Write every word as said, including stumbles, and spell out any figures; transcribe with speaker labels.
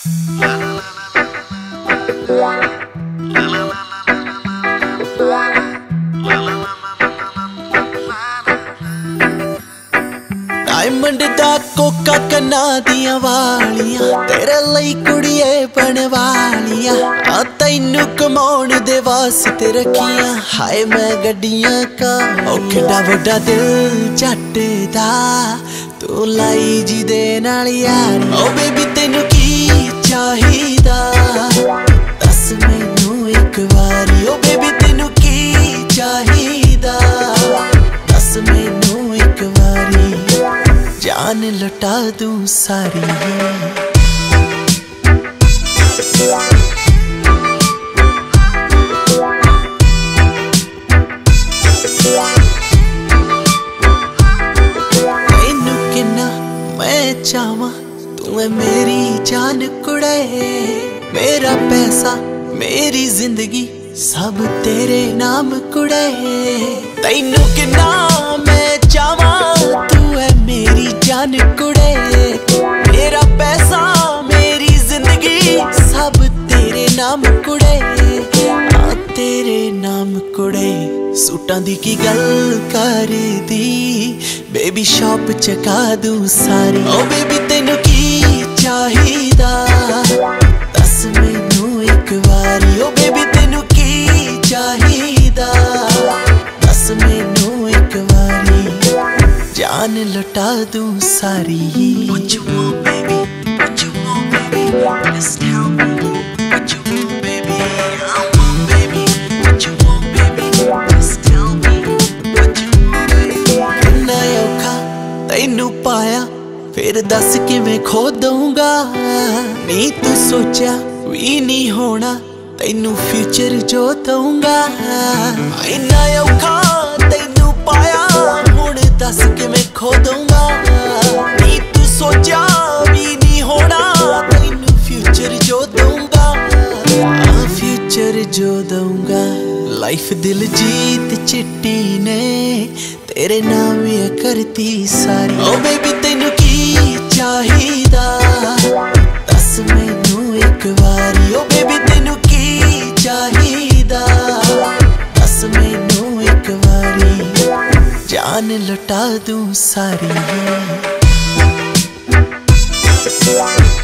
Speaker 1: diamond दा Coca कन्ना दियां वालियां तेरे लई कुड़िए बनवालियां आ तैनू कमाउण दे वास्ते रखियां हाय मैं गड्डियां का ओ किड्डा वड्डा दिल जट दा तू लाई जी दे नाल यार ओ बेबी तैनू की चाहिदा दस मैनू एक वारी ओ बेबी तैनू की चाहिदा दस मैनू एक वारी जान लुटा दूं सारी मैनू किन्ना मैं चाहवां तू है मेरी जान कुड़े मेरा पैसा मेरी जिंदगी सब तेरे नाम कुड़े तैनू किन्ना मैं चाहवां तू है मेरी जान कुड़े मेरा पैसा मेरी जिंदगी सब तेरे नाम कुड़े आ तेरे नाम कुड़े सूटां दी की गल कर दी बेबी शॉप चका दूं सारी ओ बेबी तैनू की चाहिदा दस मैनू एक वारी ओ बेबी तैनू की चाहिदा दस मैनू एक वारी जान लुटा दूं सारी What you want baby, what you want baby, just tell me What you want baby, I want baby What you want baby, just tell me What you want baby किन्ना औखा तैनू पाया फिर दस किवें खो दूंगा नी तू सोचा भी नहीं होना तैनू फ्यूचर जो दूंगा इन्ना औखा तैनू पाया हुण दस किवें खो दूंगा नी तू सोचा भी नहीं होना तैनू फ्यूचर जो दूंगा फ्यूचर जो दूंगा लाइफ दिल जीत चिट्टी ने तेरे नाम ये करती सारी ओ बेबी तैनू की चाहिदा दस मैनू एक वारी ओ बेबी तैनू की चाहिदा दस मैनू एक वारी जान लुटा दूं सारी